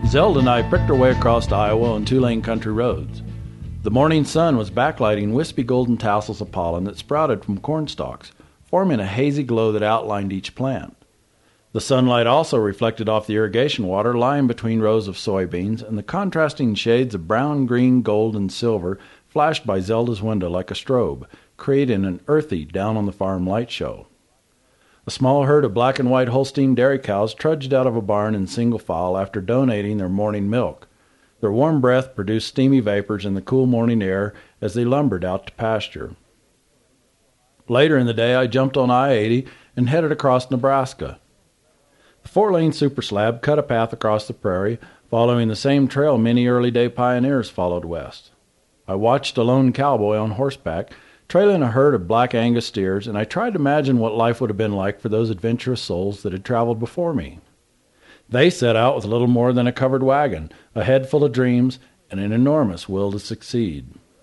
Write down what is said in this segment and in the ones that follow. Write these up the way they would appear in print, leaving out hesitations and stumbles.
Zelda and I pricked our way across Iowa on two-lane country roads. The morning sun was backlighting wispy golden tassels of pollen that sprouted from corn stalks, forming a hazy glow that outlined each plant. The sunlight also reflected off the irrigation water lying between rows of soybeans, and the contrasting shades of brown, green, gold, and silver flashed by Zelda's window like a strobe, creating an earthy down-on-the-farm light show. A small herd of black and white Holstein dairy cows trudged out of a barn in single file after donating their morning milk. Their warm breath produced steamy vapors in the cool morning air as they lumbered out to pasture. Later in the day, I jumped on I-80 and headed across Nebraska. The four-lane super slab cut a path across the prairie, following the same trail many early-day pioneers followed west. I watched a lone cowboy on horseback, trailing a herd of black Angus steers, and I tried to imagine what life would have been like for those adventurous souls that had traveled before me. They set out with little more than a covered wagon, a head full of dreams, and an enormous will to succeed.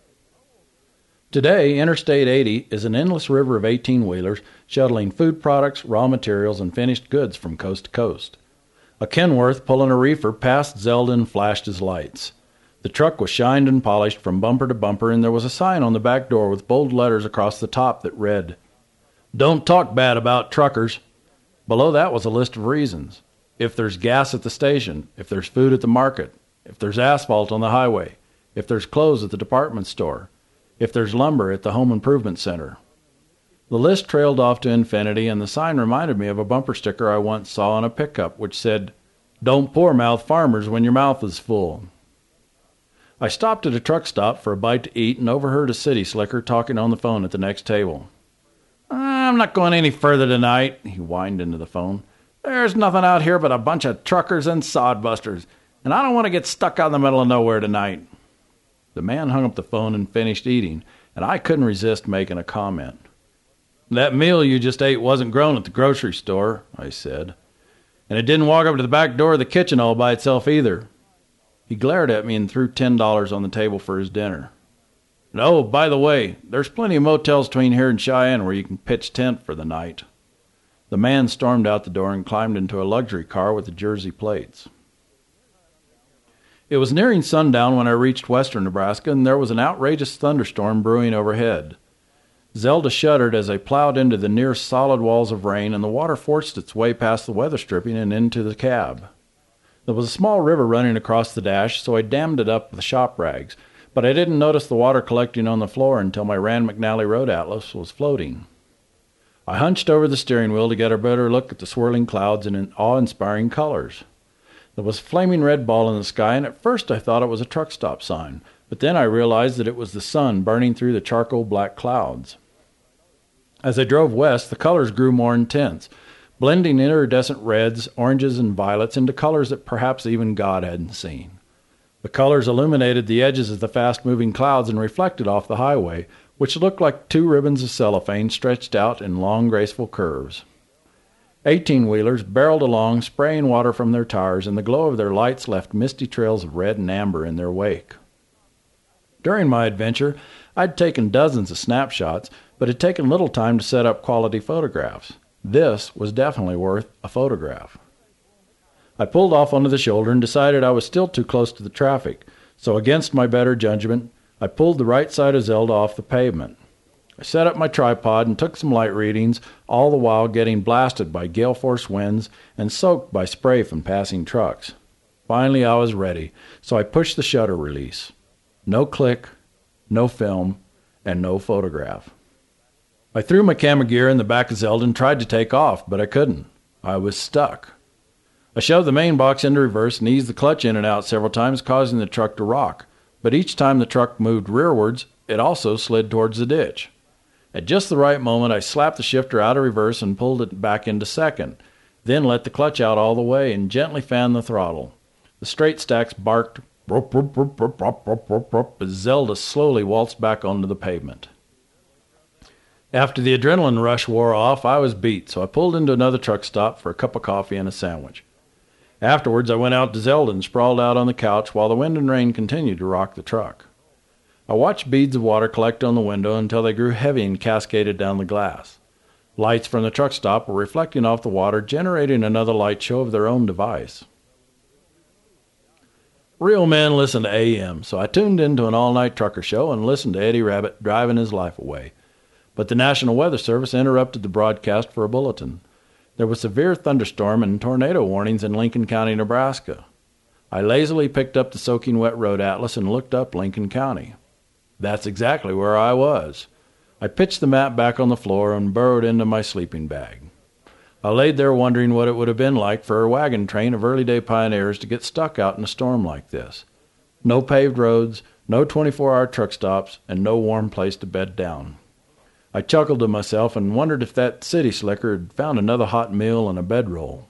Today, Interstate 80 is an endless river of 18-wheelers shuttling food products, raw materials, and finished goods from coast to coast. A Kenworth pulling a reefer passed Zelda and flashed his lights. The truck was shined and polished from bumper to bumper, and there was a sign on the back door with bold letters across the top that read, "Don't talk bad about truckers." Below that was a list of reasons. If there's gas at the station, if there's food at the market, if there's asphalt on the highway, if there's clothes at the department store, if there's lumber at the home improvement center. The list trailed off to infinity, and the sign reminded me of a bumper sticker I once saw on a pickup which said, "Don't poor-mouth farmers when your mouth is full." I stopped at a truck stop for a bite to eat and overheard a city slicker talking on the phone at the next table. "I'm not going any further tonight," he whined into the phone. "There's nothing out here but a bunch of truckers and sodbusters, and I don't want to get stuck out in the middle of nowhere tonight." The man hung up the phone and finished eating, and I couldn't resist making a comment. "That meal you just ate wasn't grown at the grocery store," I said. "And it didn't walk up to the back door of the kitchen all by itself either." He glared at me and threw $10 on the table for his dinner. "Oh, by the way, there's plenty of motels between here and Cheyenne where you can pitch tent for the night." The man stormed out the door and climbed into a luxury car with the Jersey plates. It was nearing sundown when I reached western Nebraska, and there was an outrageous thunderstorm brewing overhead. Zelda shuddered as I plowed into the near solid walls of rain, and the water forced its way past the weather stripping and into the cab. There was a small river running across the dash, so I dammed it up with shop rags, but I didn't notice the water collecting on the floor until my Rand McNally Road Atlas was floating. I hunched over the steering wheel to get a better look at the swirling clouds and awe-inspiring colors. There was a flaming red ball in the sky, and at first I thought it was a truck stop sign, but then I realized that it was the sun burning through the charcoal black clouds. As I drove west, the colors grew more intense, blending iridescent reds, oranges, and violets into colors that perhaps even God hadn't seen. The colors illuminated the edges of the fast-moving clouds and reflected off the highway, which looked like two ribbons of cellophane stretched out in long, graceful curves. 18-wheelers barreled along, spraying water from their tires, and the glow of their lights left misty trails of red and amber in their wake. During my adventure, I'd taken dozens of snapshots, but had taken little time to set up quality photographs. This was definitely worth a photograph. I pulled off onto the shoulder and decided I was still too close to the traffic, so against my better judgment, I pulled the right side of Zelda off the pavement. I set up my tripod and took some light readings, all the while getting blasted by gale-force winds and soaked by spray from passing trucks. Finally, I was ready, so I pushed the shutter release. No click, no film, and no photograph. I threw my camera gear in the back of Zelda and tried to take off, but I couldn't. I was stuck. I shoved the main box into reverse and eased the clutch in and out several times, causing the truck to rock. But each time the truck moved rearwards, it also slid towards the ditch. At just the right moment, I slapped the shifter out of reverse and pulled it back into second, then let the clutch out all the way and gently fanned the throttle. The straight stacks barked as Zelda slowly waltzed back onto the pavement. After the adrenaline rush wore off, I was beat, so I pulled into another truck stop for a cup of coffee and a sandwich. Afterwards, I went out to Zelda and sprawled out on the couch while the wind and rain continued to rock the truck. I watched beads of water collect on the window until they grew heavy and cascaded down the glass. Lights from the truck stop were reflecting off the water, generating another light show of their own device. Real men listen to AM, so I tuned into an all-night trucker show and listened to Eddie Rabbit driving his life away. But the National Weather Service interrupted the broadcast for a bulletin. There was severe thunderstorm and tornado warnings in Lincoln County, Nebraska. I lazily picked up the soaking wet road atlas and looked up Lincoln County. That's exactly where I was. I pitched the map back on the floor and burrowed into my sleeping bag. I laid there wondering what it would have been like for a wagon train of early-day pioneers to get stuck out in a storm like this. No paved roads, no 24-hour truck stops, and no warm place to bed down. I chuckled to myself and wondered if that city slicker had found another hot meal and a bedroll.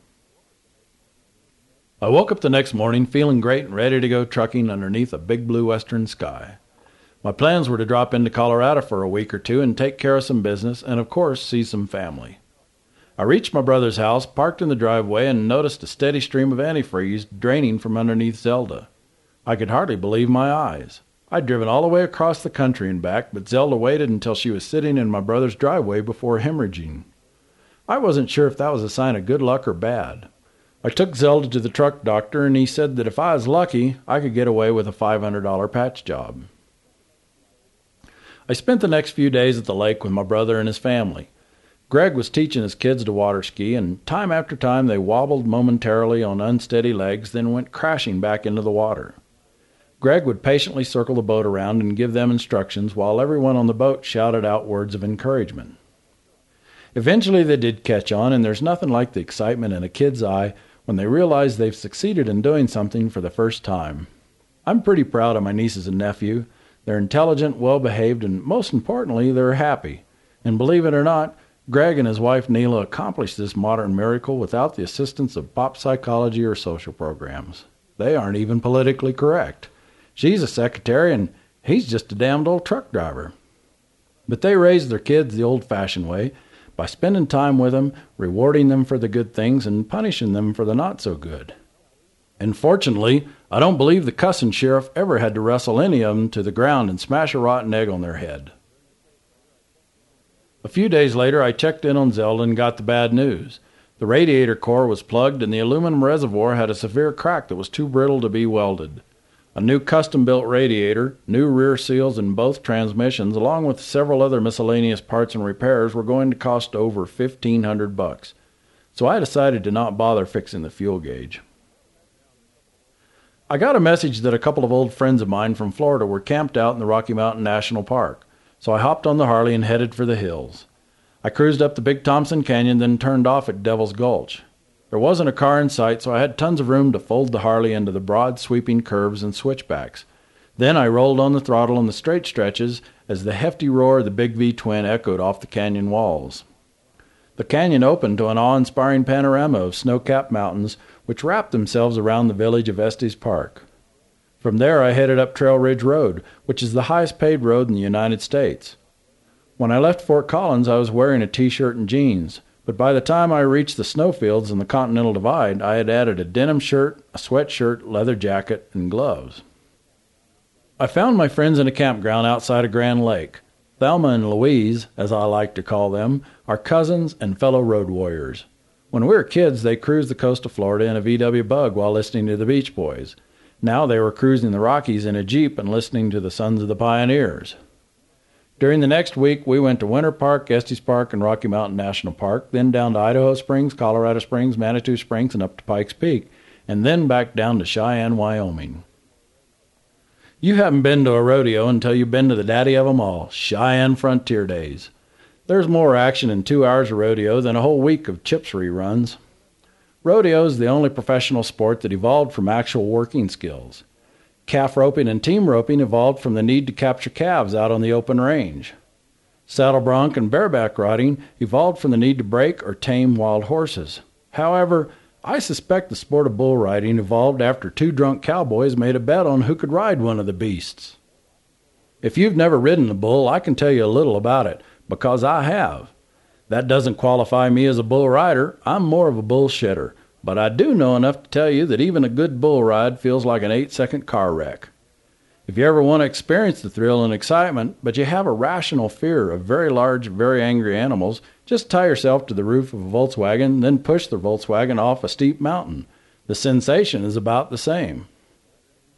I woke up the next morning feeling great and ready to go trucking underneath a big blue western sky. My plans were to drop into Colorado for a week or two and take care of some business and, of course, see some family. I reached my brother's house, parked in the driveway, and noticed a steady stream of antifreeze draining from underneath Zelda. I could hardly believe my eyes. I'd driven all the way across the country and back, but Zelda waited until she was sitting in my brother's driveway before hemorrhaging. I wasn't sure if that was a sign of good luck or bad. I took Zelda to the truck doctor, and he said that if I was lucky, I could get away with a $500 patch job. I spent the next few days at the lake with my brother and his family. Greg was teaching his kids to water ski, and time after time they wobbled momentarily on unsteady legs, then went crashing back into the water. Greg would patiently circle the boat around and give them instructions while everyone on the boat shouted out words of encouragement. Eventually they did catch on, and there's nothing like the excitement in a kid's eye when they realize they've succeeded in doing something for the first time. I'm pretty proud of my nieces and nephew. They're intelligent, well-behaved, and most importantly, they're happy. And believe it or not, Greg and his wife Neela accomplished this modern miracle without the assistance of pop psychology or social programs. They aren't even politically correct. She's a secretary, and he's just a damned old truck driver. But they raised their kids the old-fashioned way, by spending time with them, rewarding them for the good things, and punishing them for the not-so-good. And fortunately, I don't believe the cussing sheriff ever had to wrestle any of them to the ground and smash a rotten egg on their head. A few days later, I checked in on Zelda and got the bad news. The radiator core was plugged, and the aluminum reservoir had a severe crack that was too brittle to be welded. A new custom-built radiator, new rear seals in both transmissions, along with several other miscellaneous parts and repairs, were going to cost over $1,500. So I decided to not bother fixing the fuel gauge. I got a message that a couple of old friends of mine from Florida were camped out in the Rocky Mountain National Park, so I hopped on the Harley and headed for the hills. I cruised up the Big Thompson Canyon, then turned off at Devil's Gulch. There wasn't a car in sight, so I had tons of room to fold the Harley into the broad, sweeping curves and switchbacks. Then I rolled on the throttle in the straight stretches as the hefty roar of the Big V-twin echoed off the canyon walls. The canyon opened to an awe-inspiring panorama of snow-capped mountains which wrapped themselves around the village of Estes Park. From there I headed up Trail Ridge Road, which is the highest paved road in the United States. When I left Fort Collins, I was wearing a t-shirt and jeans, but by the time I reached the snowfields and the Continental Divide, I had added a denim shirt, a sweatshirt, leather jacket, and gloves. I found my friends in a campground outside of Grand Lake. Thelma and Louise, as I like to call them, are cousins and fellow road warriors. When we were kids, they cruised the coast of Florida in a VW Bug while listening to the Beach Boys. Now they were cruising the Rockies in a Jeep and listening to the Sons of the Pioneers. During the next week, we went to Winter Park, Estes Park, and Rocky Mountain National Park, then down to Idaho Springs, Colorado Springs, Manitou Springs, and up to Pikes Peak, and then back down to Cheyenne, Wyoming. You haven't been to a rodeo until you've been to the daddy of 'em all, Cheyenne Frontier Days. There's more action in 2 hours of rodeo than a whole week of Chips reruns. Rodeo is the only professional sport that evolved from actual working skills. Calf roping and team roping evolved from the need to capture calves out on the open range. Saddle bronc and bareback riding evolved from the need to break or tame wild horses. However, I suspect the sport of bull riding evolved after 2 drunk cowboys made a bet on who could ride one of the beasts. If you've never ridden a bull, I can tell you a little about it, because I have. That doesn't qualify me as a bull rider. I'm more of a bullshitter. But I do know enough to tell you that even a good bull ride feels like an 8-second car wreck. If you ever want to experience the thrill and excitement, but you have a rational fear of very large, very angry animals, just tie yourself to the roof of a Volkswagen, then push the Volkswagen off a steep mountain. The sensation is about the same.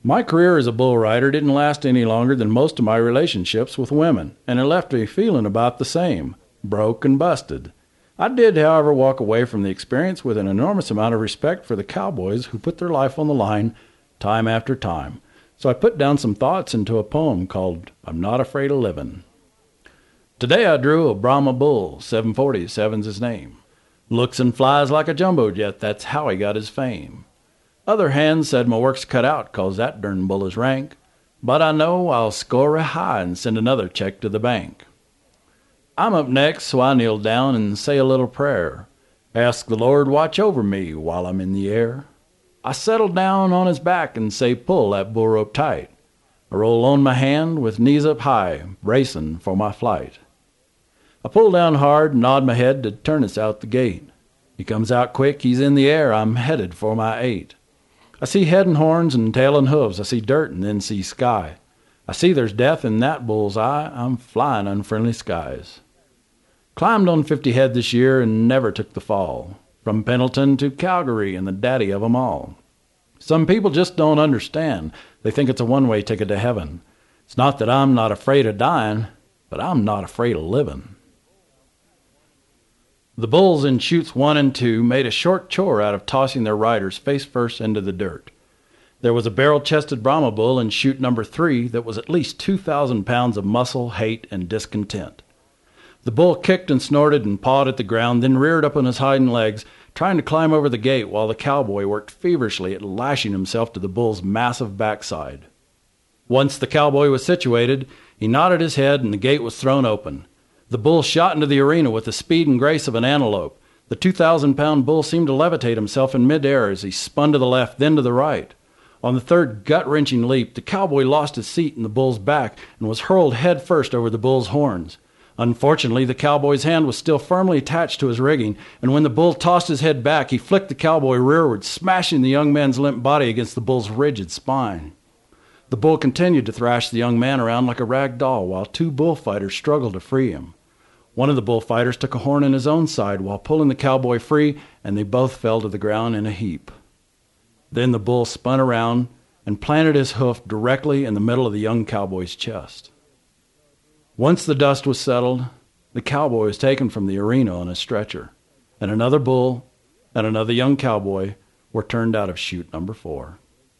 My career as a bull rider didn't last any longer than most of my relationships with women, and it left me feeling about the same, broke and busted. I did, however, walk away from the experience with an enormous amount of respect for the cowboys who put their life on the line time after time. So I put down some thoughts into a poem called I'm Not Afraid of Living. Today I drew a Brahma bull, 747's his name. Looks and flies like a jumbo jet, that's how he got his fame. Other hands said my work's cut out 'cause that darn bull is rank, but I know I'll score a high and send another check to the bank. I'm up next, so I kneel down and say a little prayer. Ask the Lord watch over me while I'm in the air. I settle down on his back and say pull that bull rope tight. I roll on my hand with knees up high, bracing for my flight. I pull down hard and nod my head to turn us out the gate. He comes out quick, he's in the air, I'm headed for my 8. I see head and horns and tail and hooves, I see dirt and then see sky. I see there's death in that bull's eye, I'm flying unfriendly skies. Climbed on 50 head this year and never took the fall. From Pendleton to Calgary and the daddy of 'em all. Some people just don't understand. They think it's a one-way ticket to heaven. It's not that I'm not afraid of dying, but I'm not afraid of living. The bulls in chutes 1 and 2 made a short chore out of tossing their riders face first into the dirt. There was a barrel-chested Brahma bull in chute number 3 that was at least 2,000 pounds of muscle, hate, and discontent. The bull kicked and snorted and pawed at the ground, then reared up on his hind legs, trying to climb over the gate while the cowboy worked feverishly at lashing himself to the bull's massive backside. Once the cowboy was situated, he nodded his head and the gate was thrown open. The bull shot into the arena with the speed and grace of an antelope. The 2,000-pound bull seemed to levitate himself in midair as he spun to the left, then to the right. On the third gut-wrenching leap, the cowboy lost his seat in the bull's back and was hurled head first over the bull's horns. Unfortunately, the cowboy's hand was still firmly attached to his rigging, and when the bull tossed his head back, he flicked the cowboy rearward, smashing the young man's limp body against the bull's rigid spine. The bull continued to thrash the young man around like a rag doll while 2 bullfighters struggled to free him. One of the bullfighters took a horn in his own side while pulling the cowboy free, and they both fell to the ground in a heap. Then the bull spun around and planted his hoof directly in the middle of the young cowboy's chest. Once the dust was settled, the cowboy was taken from the arena on a stretcher, and another bull and another young cowboy were turned out of chute number 4.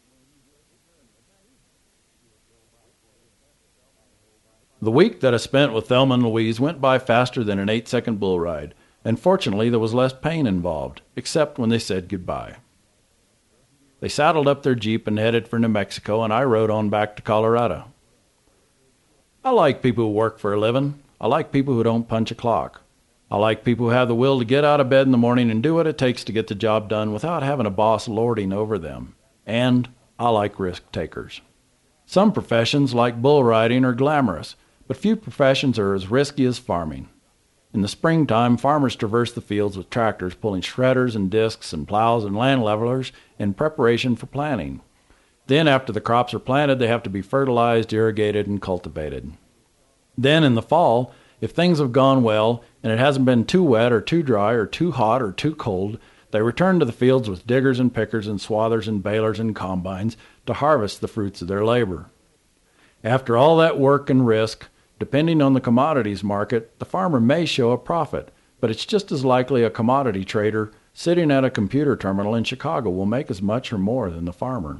The week that I spent with Thelma and Louise went by faster than an 8-second bull ride, and fortunately there was less pain involved, except when they said goodbye. They saddled up their Jeep and headed for New Mexico, and I rode on back to Colorado. I like people who work for a living. I like people who don't punch a clock. I like people who have the will to get out of bed in the morning and do what it takes to get the job done without having a boss lording over them. And I like risk takers. Some professions, like bull riding, are glamorous, but few professions are as risky as farming. In the springtime, farmers traverse the fields with tractors pulling shredders and discs and plows and land levelers in preparation for planting. Then, after the crops are planted, they have to be fertilized, irrigated, and cultivated. Then, in the fall, if things have gone well and it hasn't been too wet or too dry or too hot or too cold, they return to the fields with diggers and pickers and swathers and balers and combines to harvest the fruits of their labor. After all that work and risk, depending on the commodities market, the farmer may show a profit, but it's just as likely a commodity trader sitting at a computer terminal in Chicago will make as much or more than the farmer.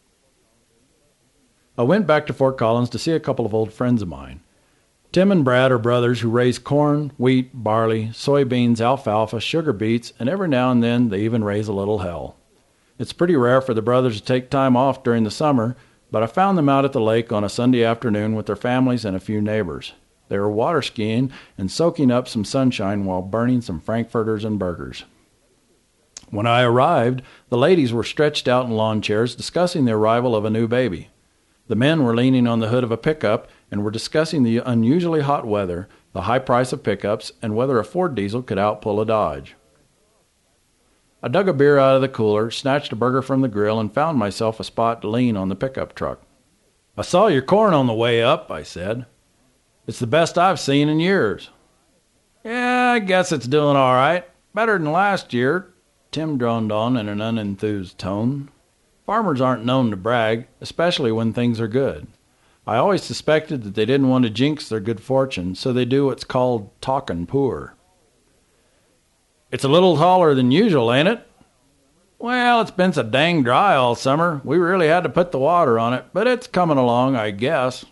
I went back to Fort Collins to see a couple of old friends of mine. Tim and Brad are brothers who raise corn, wheat, barley, soybeans, alfalfa, sugar beets, and every now and then they even raise a little hell. It's pretty rare for the brothers to take time off during the summer, but I found them out at the lake on a Sunday afternoon with their families and a few neighbors. They were water skiing and soaking up some sunshine while burning some frankfurters and burgers. When I arrived, the ladies were stretched out in lawn chairs discussing the arrival of a new baby. The men were leaning on the hood of a pickup and were discussing the unusually hot weather, the high price of pickups, and whether a Ford diesel could outpull a Dodge. I dug a beer out of the cooler, snatched a burger from the grill, and found myself a spot to lean on the pickup truck. "I saw your corn on the way up," I said. "It's the best I've seen in years." "Yeah, I guess it's doing all right. Better than last year," Tim droned on in an unenthused tone. Farmers aren't known to brag, especially when things are good. I always suspected that they didn't want to jinx their good fortune, so they do what's called talkin' poor. It's a little taller than usual, ain't it? Well, it's been so dang dry all summer. We really had to put the water on it, but it's coming along, I guess.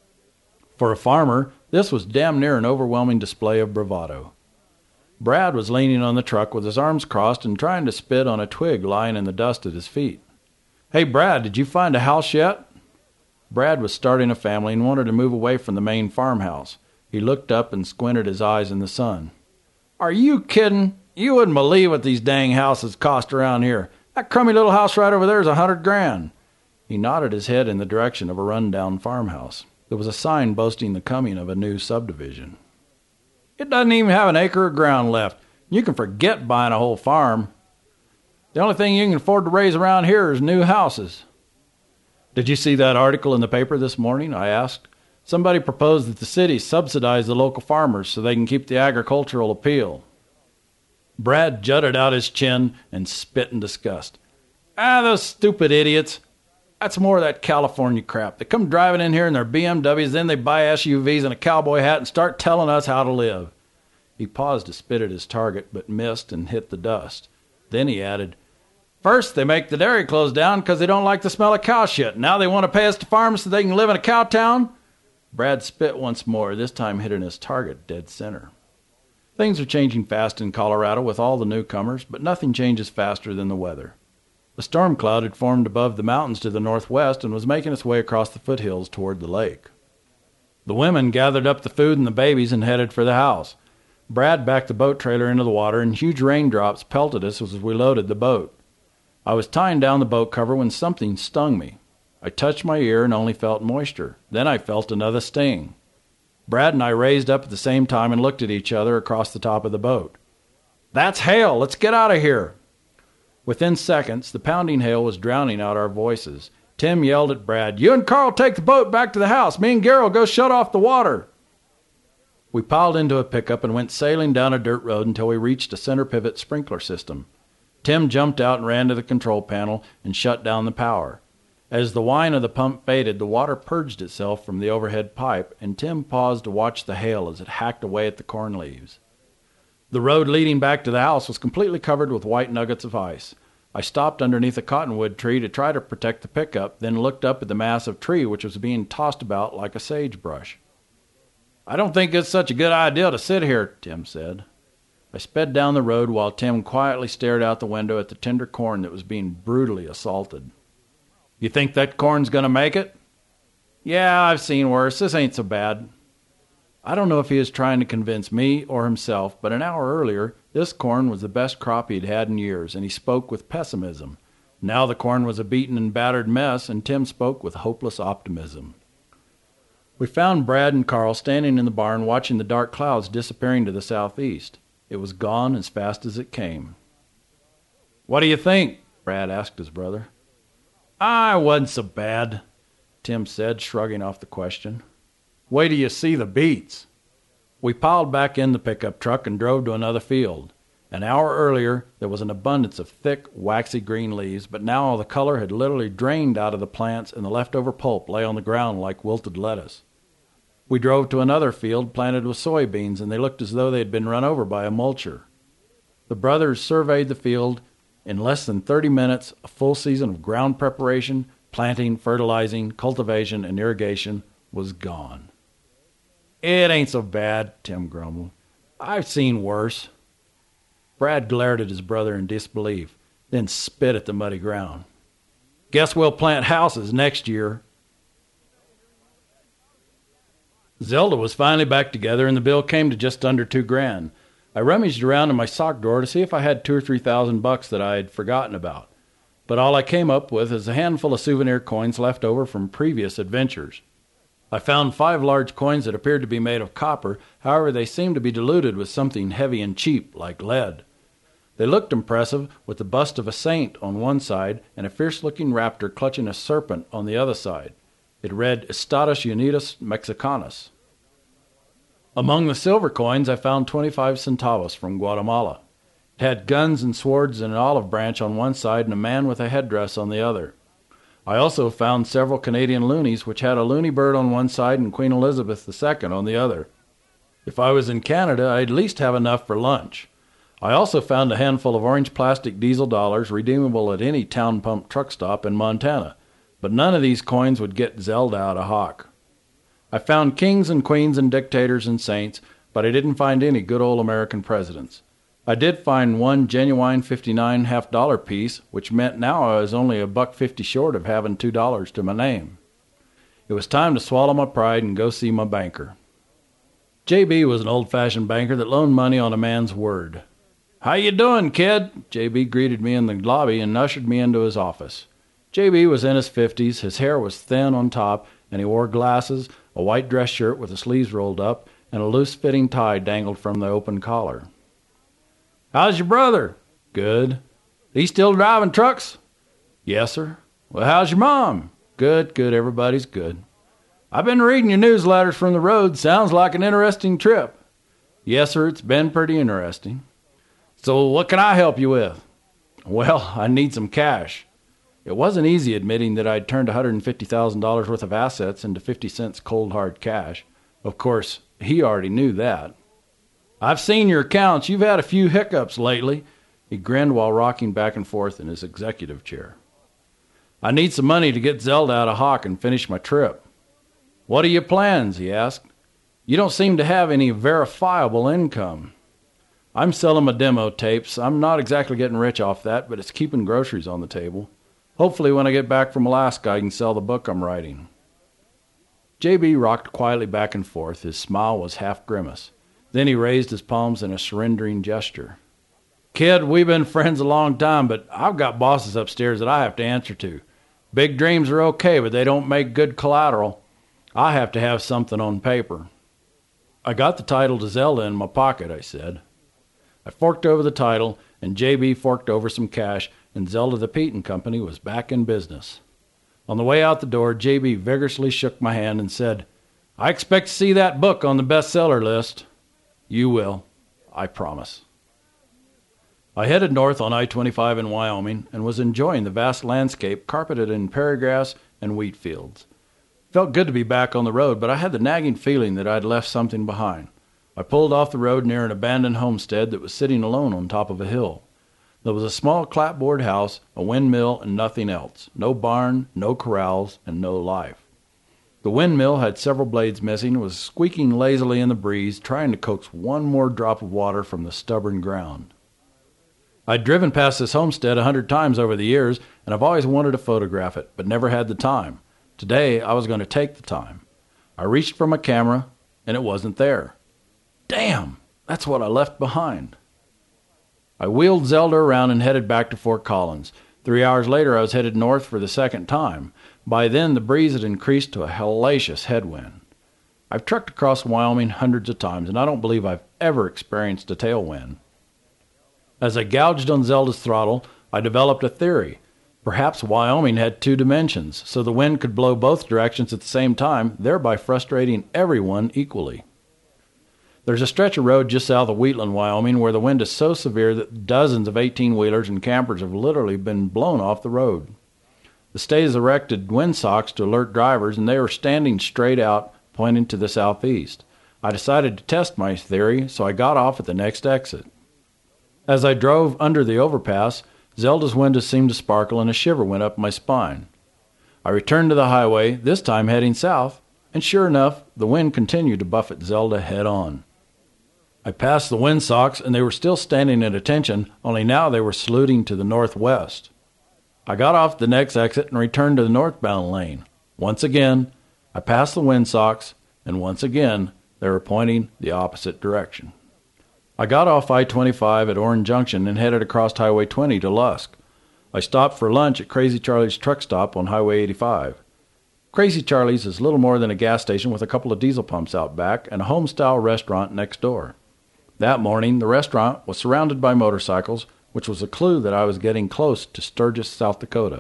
For a farmer, this was damn near an overwhelming display of bravado. Brad was leaning on the truck with his arms crossed and trying to spit on a twig lying in the dust at his feet. Hey, Brad, did you find a house yet? Brad was starting a family and wanted to move away from the main farmhouse. He looked up and squinted his eyes in the sun. Are you kidding? You wouldn't believe what these dang houses cost around here. That crummy little house right over there is $100,000. He nodded his head in the direction of a run-down farmhouse. There was a sign boasting the coming of a new subdivision. It doesn't even have an acre of ground left. You can forget buying a whole farm. The only thing you can afford to raise around here is new houses. Did you see that article in the paper this morning? I asked. Somebody proposed that the city subsidize the local farmers so they can keep the agricultural appeal. Brad jutted out his chin and spit in disgust. Those stupid idiots. That's more of that California crap. They come driving in here in their BMWs, then they buy SUVs and a cowboy hat and start telling us how to live. He paused to spit at his target, but missed and hit the dust. Then he added, First, they make the dairy close down because they don't like the smell of cow shit. Now they want to pay us to farm so they can live in a cow town? Brad spit once more, this time hitting his target dead center. Things are changing fast in Colorado with all the newcomers, but nothing changes faster than the weather. The storm cloud had formed above the mountains to the northwest and was making its way across the foothills toward the lake. The women gathered up the food and the babies and headed for the house. Brad backed the boat trailer into the water, and huge raindrops pelted us as we loaded the boat. I was tying down the boat cover when something stung me. I touched my ear and only felt moisture. Then I felt another sting. Brad and I raised up at the same time and looked at each other across the top of the boat. That's hail! Let's get out of here! Within seconds, the pounding hail was drowning out our voices. Tim yelled at Brad, You and Carl take the boat back to the house. Me and Gary will go shut off the water. We piled into a pickup and went sailing down a dirt road until we reached a center pivot sprinkler system. Tim jumped out and ran to the control panel and shut down the power. As the whine of the pump faded, the water purged itself from the overhead pipe, and Tim paused to watch the hail as it hacked away at the corn leaves. The road leading back to the house was completely covered with white nuggets of ice. I stopped underneath a cottonwood tree to try to protect the pickup, then looked up at the massive tree which was being tossed about like a sagebrush. I don't think it's such a good idea to sit here, Tim said. I sped down the road while Tim quietly stared out the window at the tender corn that was being brutally assaulted. You think that corn's going to make it? Yeah, I've seen worse. This ain't so bad. I don't know if he is trying to convince me or himself, but an hour earlier, this corn was the best crop he'd had in years, and he spoke with pessimism. Now the corn was a beaten and battered mess, and Tim spoke with hopeless optimism. We found Brad and Carl standing in the barn watching the dark clouds disappearing to the southeast. It was gone as fast as it came. What do you think? Brad asked his brother. I wasn't so bad, Tim said, shrugging off the question. Wait till you see the beets. We piled back in the pickup truck and drove to another field. An hour earlier, there was an abundance of thick, waxy green leaves, but now all the color had literally drained out of the plants and the leftover pulp lay on the ground like wilted lettuce. We drove to another field planted with soybeans, and they looked as though they had been run over by a mulcher. The brothers surveyed the field. In less than 30 minutes, a full season of ground preparation, planting, fertilizing, cultivation, and irrigation was gone. It ain't so bad, Tim grumbled. I've seen worse. Brad glared at his brother in disbelief, then spit at the muddy ground. Guess we'll plant houses next year. Zelda was finally back together, and the bill came to just under $2,000. I rummaged around in my sock drawer to see if I had $2,000 or $3,000 that I had forgotten about. But all I came up with is a handful of souvenir coins left over from previous adventures. I found 5 large coins that appeared to be made of copper. However, they seemed to be diluted with something heavy and cheap, like lead. They looked impressive, with the bust of a saint on one side and a fierce-looking raptor clutching a serpent on the other side. It read Estados Unidos Mexicanos. Among the silver coins, I found 25 centavos from Guatemala. It had guns and swords and an olive branch on one side and a man with a headdress on the other. I also found several Canadian loonies, which had a loony bird on one side and Queen Elizabeth II on the other. If I was in Canada, I'd at least have enough for lunch. I also found a handful of orange plastic diesel dollars redeemable at any town pump truck stop in Montana, but none of these coins would get Zelda out of hock. I found kings and queens and dictators and saints, but I didn't find any good old American presidents. I did find one genuine 59 half-dollar piece, which meant now I was only $1.50 short of having $2 to my name. It was time to swallow my pride and go see my banker. J.B. was an old-fashioned banker that loaned money on a man's word. "How you doing, kid?" J.B. greeted me in the lobby and ushered me into his office. J.B. was in his 50s, his hair was thin on top, and he wore glasses, a white dress shirt with the sleeves rolled up, and a loose-fitting tie dangled from the open collar. "How's your brother?" "Good." "He still driving trucks?" "Yes, sir." "Well, how's your mom?" Good, everybody's good." "I've been reading your newsletters from the road. Sounds like an interesting trip." "Yes, sir, it's been pretty interesting." "So what can I help you with?" "Well, I need some cash." It wasn't easy admitting that I'd turned $150,000 worth of assets into 50 cents cold hard cash. Of course, he already knew that. "I've seen your accounts. You've had a few hiccups lately." He grinned while rocking back and forth in his executive chair. "I need some money to get Zelda out of hock and finish my trip." "What are your plans?" he asked. "You don't seem to have any verifiable income." "I'm selling my demo tapes. I'm not exactly getting rich off that, but it's keeping groceries on the table. Hopefully when I get back from Alaska, I can sell the book I'm writing." J.B. rocked quietly back and forth. His smile was half grimace. Then he raised his palms in a surrendering gesture. "Kid, we've been friends a long time, but I've got bosses upstairs that I have to answer to. Big dreams are okay, but they don't make good collateral. I have to have something on paper." "I got the title to Zelda in my pocket," I said. I forked over the title, and J.B. forked over some cash, and Zelda the Pete and Company was back in business. On the way out the door, J.B. vigorously shook my hand and said, "I expect to see that book on the bestseller list." "You will, I promise." I headed north on I-25 in Wyoming and was enjoying the vast landscape carpeted in prairie grass and wheat fields. Felt good to be back on the road, but I had the nagging feeling that I'd left something behind. I pulled off the road near an abandoned homestead that was sitting alone on top of a hill. There was a small clapboard house, a windmill, and nothing else. No barn, no corrals, and no life. The windmill had several blades missing and was squeaking lazily in the breeze, trying to coax one more drop of water from the stubborn ground. I'd driven past this homestead 100 times over the years, and I've always wanted to photograph it, but never had the time. Today, I was going to take the time. I reached for my camera, and it wasn't there. Damn, that's what I left behind. I wheeled Zelda around and headed back to Fort Collins. 3 hours later, I was headed north for the second time. By then, the breeze had increased to a hellacious headwind. I've trucked across Wyoming hundreds of times, and I don't believe I've ever experienced a tailwind. As I gouged on Zelda's throttle, I developed a theory. Perhaps Wyoming had 2 dimensions, so the wind could blow both directions at the same time, thereby frustrating everyone equally. There's a stretch of road just south of Wheatland, Wyoming, where the wind is so severe that dozens of 18-wheelers and campers have literally been blown off the road. The state has erected windsocks to alert drivers, and they were standing straight out, pointing to the southeast. I decided to test my theory, so I got off at the next exit. As I drove under the overpass, Zelda's windows seemed to sparkle and a shiver went up my spine. I returned to the highway, this time heading south, and sure enough, the wind continued to buffet Zelda head on. I passed the windsocks, and they were still standing at attention, only now they were saluting to the northwest. I got off the next exit and returned to the northbound lane. Once again, I passed the windsocks, and once again, they were pointing the opposite direction. I got off I-25 at Orange Junction and headed across Highway 20 to Lusk. I stopped for lunch at Crazy Charlie's truck stop on Highway 85. Crazy Charlie's is little more than a gas station with a couple of diesel pumps out back and a home-style restaurant next door. That morning, the restaurant was surrounded by motorcycles, which was a clue that I was getting close to Sturgis, South Dakota.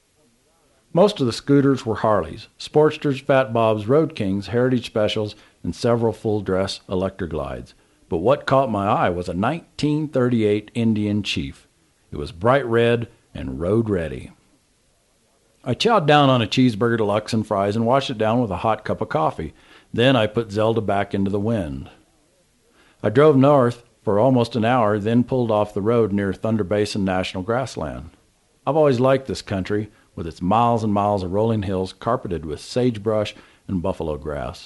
Most of the scooters were Harleys, Sportsters, Fat Bobs, Road Kings, Heritage Specials, and several full-dress Electroglides. But what caught my eye was a 1938 Indian Chief. It was bright red and road ready. I chowed down on a cheeseburger deluxe and fries and washed it down with a hot cup of coffee. Then I put Zelda back into the wind. I drove north for almost an hour, then pulled off the road near Thunder Basin National Grassland. I've always liked this country, with its miles and miles of rolling hills carpeted with sagebrush and buffalo grass.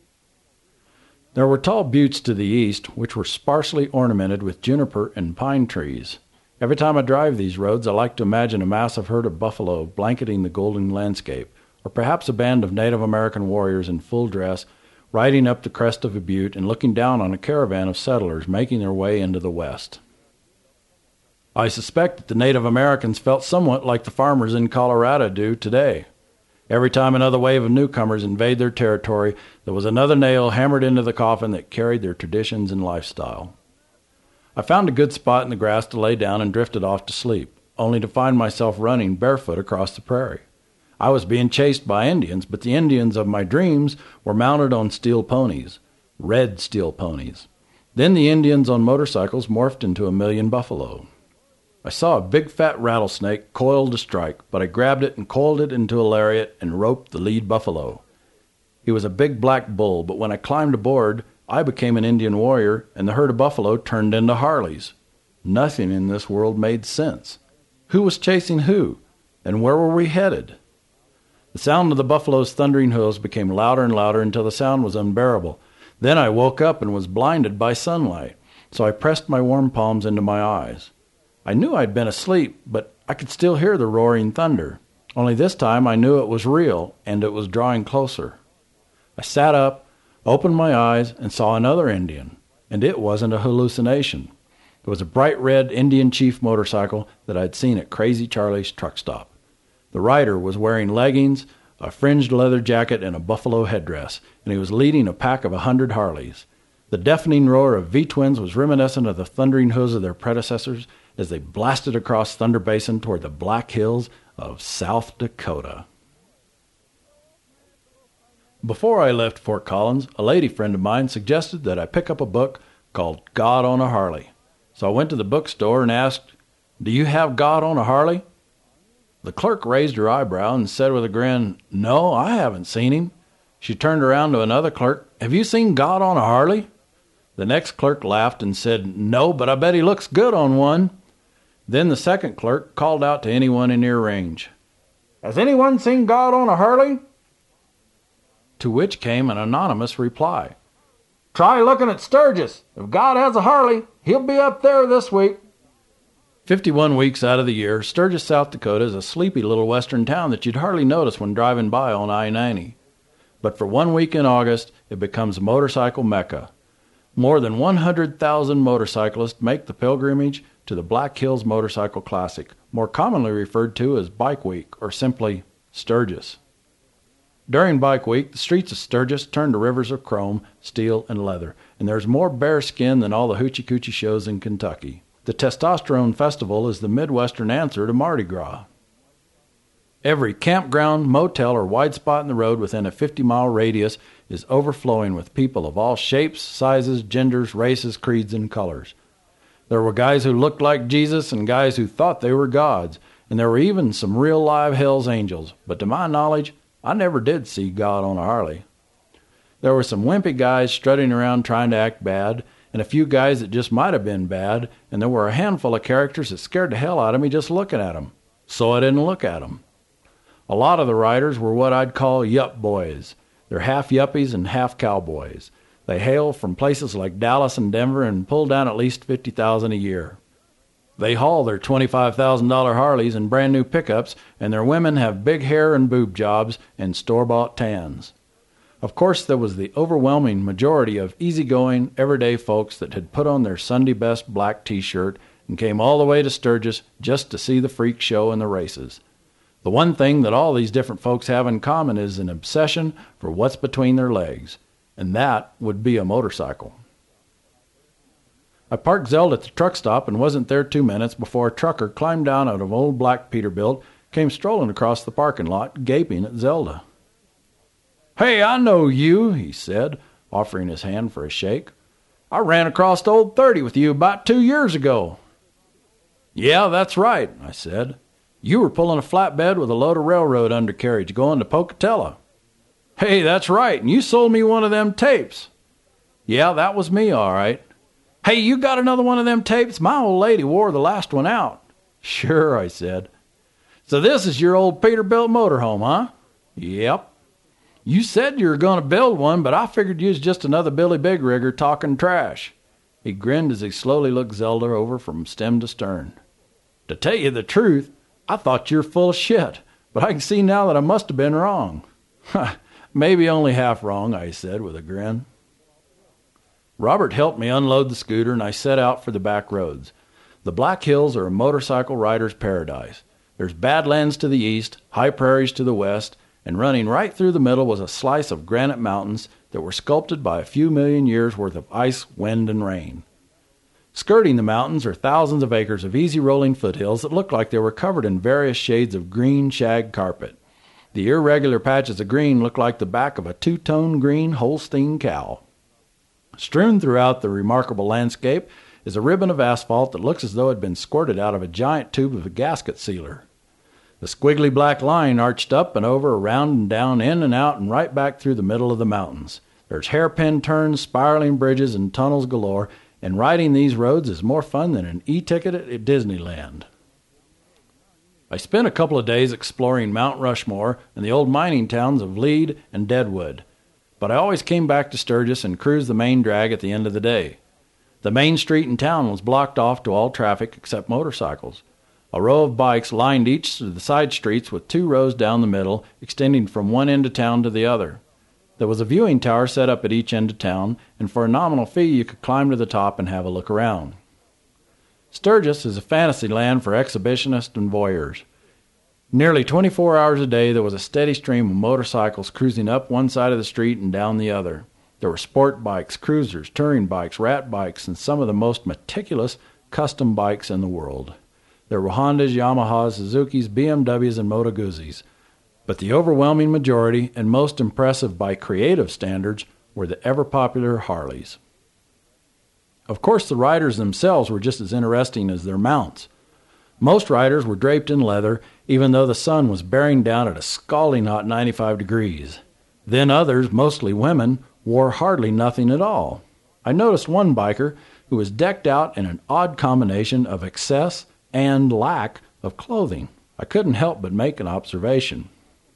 There were tall buttes to the east, which were sparsely ornamented with juniper and pine trees. Every time I drive these roads, I like to imagine a massive herd of buffalo blanketing the golden landscape, or perhaps a band of Native American warriors in full dress riding up the crest of a butte and looking down on a caravan of settlers making their way into the west. I suspect that the Native Americans felt somewhat like the farmers in Colorado do today. Every time another wave of newcomers invade their territory, there was another nail hammered into the coffin that carried their traditions and lifestyle. I found a good spot in the grass to lay down and drifted off to sleep, only to find myself running barefoot across the prairie. I was being chased by Indians, but the Indians of my dreams were mounted on steel ponies, red steel ponies. Then the Indians on motorcycles morphed into a million buffalo. I saw a big fat rattlesnake coiled to strike, but I grabbed it and coiled it into a lariat and roped the lead buffalo. He was a big black bull, but when I climbed aboard, I became an Indian warrior, and the herd of buffalo turned into Harleys. Nothing in this world made sense. Who was chasing who? And where were we headed? The sound of the buffalo's thundering hooves became louder and louder until the sound was unbearable. Then I woke up and was blinded by sunlight, so I pressed my warm palms into my eyes. I knew I'd been asleep, but I could still hear the roaring thunder. Only this time I knew it was real, and it was drawing closer. I sat up, opened my eyes, and saw another Indian, and it wasn't a hallucination. It was a bright red Indian Chief motorcycle that I'd seen at Crazy Charlie's truck stop. The rider was wearing leggings, a fringed leather jacket, and a buffalo headdress, and he was leading a pack of 100 Harleys. The deafening roar of V-twins was reminiscent of the thundering hooves of their predecessors as they blasted across Thunder Basin toward the Black Hills of South Dakota. Before I left Fort Collins, a lady friend of mine suggested that I pick up a book called God on a Harley. So I went to the bookstore and asked, "Do you have God on a Harley?" The clerk raised her eyebrow and said with a grin, "No, I haven't seen him." She turned around to another clerk, "Have you seen God on a Harley?" The next clerk laughed and said, "No, but I bet he looks good on one." Then the second clerk called out to anyone in ear range, "Has anyone seen God on a Harley?" To which came an anonymous reply, "Try looking at Sturgis. If God has a Harley, he'll be up there this week." 51 weeks out of the year, Sturgis, South Dakota is a sleepy little western town that you'd hardly notice when driving by on I-90. But for 1 week in August, it becomes motorcycle mecca. More than 100,000 motorcyclists make the pilgrimage to the Black Hills Motorcycle Classic, more commonly referred to as Bike Week or simply Sturgis. During Bike Week, the streets of Sturgis turn to rivers of chrome, steel, and leather, and there's more bear skin than all the hoochie coochie shows in Kentucky. The Testosterone Festival is the Midwestern answer to Mardi Gras. Every campground, motel, or wide spot in the road within a 50-mile radius is overflowing with people of all shapes, sizes, genders, races, creeds, and colors. There were guys who looked like Jesus and guys who thought they were gods, and there were even some real live Hell's Angels, but to my knowledge, I never did see God on a Harley. There were some wimpy guys strutting around trying to act bad, and a few guys that just might have been bad, and there were a handful of characters that scared the hell out of me just looking at them. So I didn't look at them. A lot of the riders were what I'd call yup boys. They're half yuppies and half cowboys. They hail from places like Dallas and Denver and pull down at least $50,000 a year. They haul their $25,000 Harleys and brand new pickups, and their women have big hair and boob jobs and store-bought tans. Of course, there was the overwhelming majority of easygoing, everyday folks that had put on their Sunday best black T-shirt and came all the way to Sturgis just to see the freak show and the races. The one thing that all these different folks have in common is an obsession for what's between their legs, and that would be a motorcycle. I parked Zelda at the truck stop and wasn't there 2 minutes before a trucker climbed down out of old black Peterbilt, came strolling across the parking lot, gaping at Zelda. "Hey, I know you," he said, offering his hand for a shake. "I ran across Old 30 with you about 2 years ago." "Yeah, that's right," I said. You were pulling a flatbed with a load of railroad undercarriage going to Pocatello. Hey, that's right, and you sold me one of them tapes. Yeah, that was me, all right. Hey, you got another one of them tapes? My old lady wore the last one out. Sure, I said. So this is your old Peterbilt motorhome, huh? Yep. You said you were going to build one, but I figured you was just another Billy Big Rigger talking trash. He grinned as he slowly looked Zelda over from stem to stern. To tell you the truth, I thought you were full of shit, but I can see now that I must have been wrong. Maybe only half wrong, I said with a grin. Robert helped me unload the scooter, and I set out for the back roads. The Black Hills are a motorcycle rider's paradise. There's Badlands to the east, high prairies to the west, and running right through the middle was a slice of granite mountains that were sculpted by a few million years' worth of ice, wind, and rain. Skirting the mountains are thousands of acres of easy-rolling foothills that look like they were covered in various shades of green shag carpet. The irregular patches of green look like the back of a two-tone green Holstein cow. Strewn throughout the remarkable landscape is a ribbon of asphalt that looks as though it had been squirted out of a giant tube of a gasket sealer. The squiggly black line arched up and over, around and down, in and out, and right back through the middle of the mountains. There's hairpin turns, spiraling bridges, and tunnels galore, and riding these roads is more fun than an e-ticket at Disneyland. I spent a couple of days exploring Mount Rushmore and the old mining towns of Lead and Deadwood, but I always came back to Sturgis and cruised the main drag at the end of the day. The main street in town was blocked off to all traffic except motorcycles. A row of bikes lined each of the side streets with two rows down the middle, extending from one end of town to the other. There was a viewing tower set up at each end of town, and for a nominal fee you could climb to the top and have a look around. Sturgis is a fantasy land for exhibitionists and voyeurs. Nearly 24 hours a day there was a steady stream of motorcycles cruising up one side of the street and down the other. There were sport bikes, cruisers, touring bikes, rat bikes, and some of the most meticulous custom bikes in the world. There were Hondas, Yamahas, Suzukis, BMWs, and Moto Guzzi's. But the overwhelming majority, and most impressive by creative standards, were the ever-popular Harleys. Of course, the riders themselves were just as interesting as their mounts. Most riders were draped in leather, even though the sun was bearing down at a scalding hot 95 degrees. Then others, mostly women, wore hardly nothing at all. I noticed one biker who was decked out in an odd combination of excess and lack of clothing. I couldn't help but make an observation.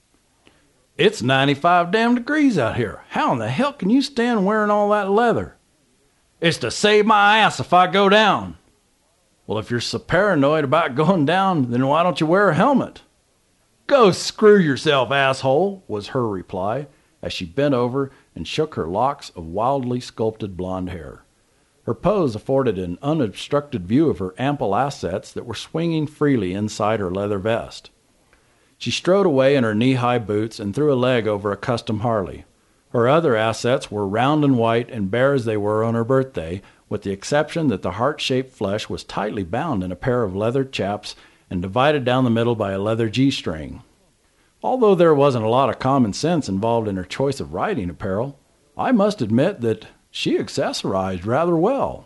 It's 95 damn degrees out here. How in the hell can you stand wearing all that leather? It's to save my ass if I go down. Well, if you're so paranoid about going down, then why don't you wear a helmet? Go screw yourself, asshole, was her reply, as she bent over and shook her locks of wildly sculpted blonde hair. Her pose afforded an unobstructed view of her ample assets that were swinging freely inside her leather vest. She strode away in her knee-high boots and threw a leg over a custom Harley. Her other assets were round and white and bare as they were on her birthday, with the exception that the heart-shaped flesh was tightly bound in a pair of leather chaps and divided down the middle by a leather G-string. Although there wasn't a lot of common sense involved in her choice of riding apparel, I must admit that she accessorized rather well.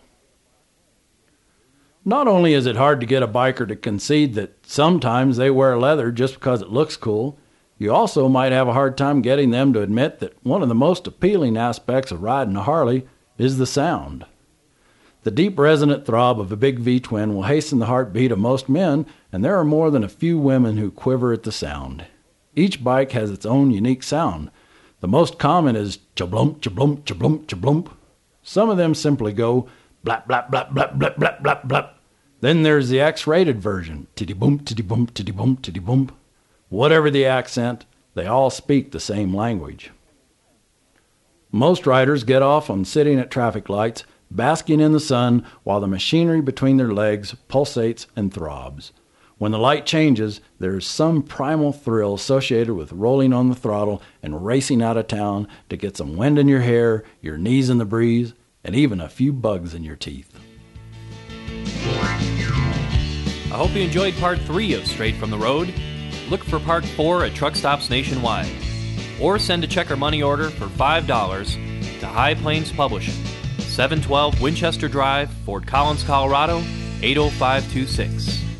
Not only is it hard to get a biker to concede that sometimes they wear leather just because it looks cool, you also might have a hard time getting them to admit that one of the most appealing aspects of riding a Harley is the sound. The deep resonant throb of a big V-twin will hasten the heartbeat of most men, and there are more than a few women who quiver at the sound. Each bike has its own unique sound. The most common is cha-blump, cha-blump, cha-blump, cha-blump. Some of them simply go blap, blap, blap, blap, blap, blap, blap, blap. Then there's the X-rated version, titty-boom, titty-boom, titty-boom, titty-boom. Whatever the accent, they all speak the same language. Most riders get off on sitting at traffic lights, basking in the sun while the machinery between their legs pulsates and throbs. When the light changes, there is some primal thrill associated with rolling on the throttle and racing out of town to get some wind in your hair, your knees in the breeze, and even a few bugs in your teeth. I hope you enjoyed Part 3 of Straight from the Road. Look for Part 4 at truck stops nationwide. Or send a check or money order for $5 to High Plains Publishing, 712 Winchester Drive, Fort Collins, Colorado, 80526.